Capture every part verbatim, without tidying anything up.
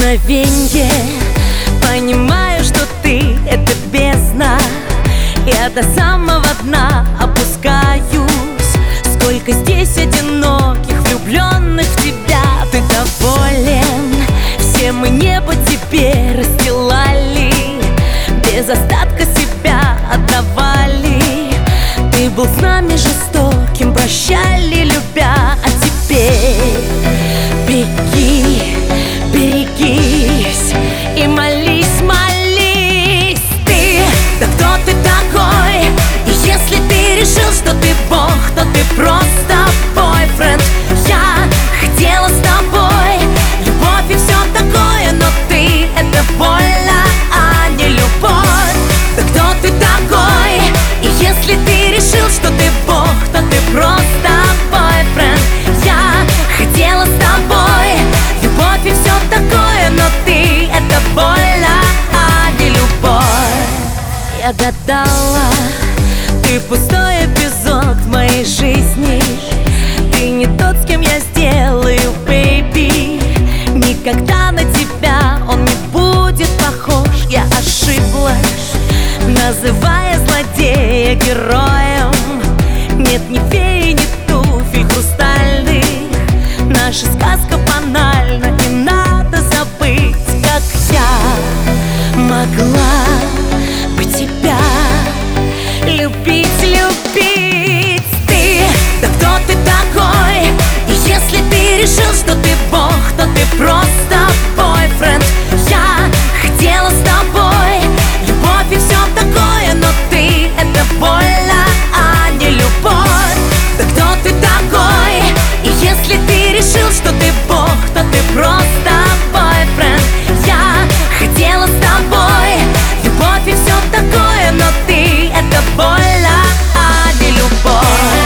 мгновенье понимаю, что ты — это бездна. Я до самого дна опускаюсь. Сколько здесь одиноких, влюбленных в тебя. Ты доволен? Все мы небо тебе расстилали, без остатка себя отдавали. Ты был с нами жестоким, прощали, любя. А теперь беги, берегись и молись, молись. Ты, да кто ты такой? И если ты решил, что ты бог, то ты просто бойфренд. Я хотела с тобой любовь и все такое, но ты — это больно, а не любовь. Да кто ты такой? И если ты решил, что ты бог, то ты просто бойфренд. Я хотела с тобой любовь и все такое, но ты — это больно, а не любовь. Я гадала, ты пустой эпизод в моей жизни. Ты не тот, с кем я сделаю, бэйби. Никогда на тебя он не будет похож. Я ошиблась, называя злодея героем. Нет ни феи, ни туфель хрустальных. Наша сказка банальна, не надо забыть, как я могла бы тебя любить, любить. Ты, да кто ты такой? И если ты решил, что ты бог, то ты просто бойфренд. Я хотела с тобой любовь и все такое, но ты — это больно, а не любовь. Да кто ты такой? И если ты решил, что ты бог, то ты просто бойфренд. Я хотела с тобой любовь и все такое, но ты — это больно, а не любовь.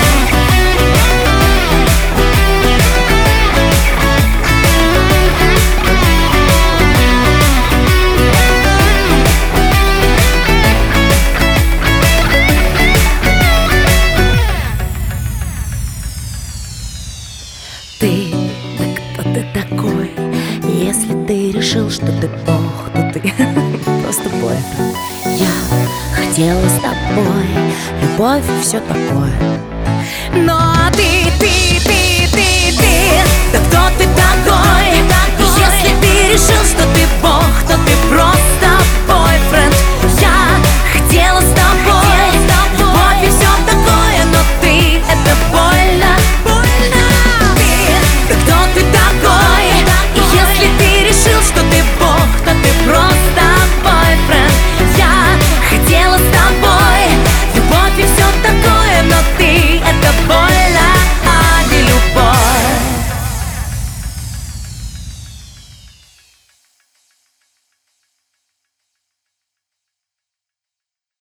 Ты, да кто ты такой? Если ты решил, что ты бог, то ты просто бойфренд. Я хотела с тобой любовь и все такое, но ты, ты, ты, ты, ты, да кто ты такой? Если ты решил, что ты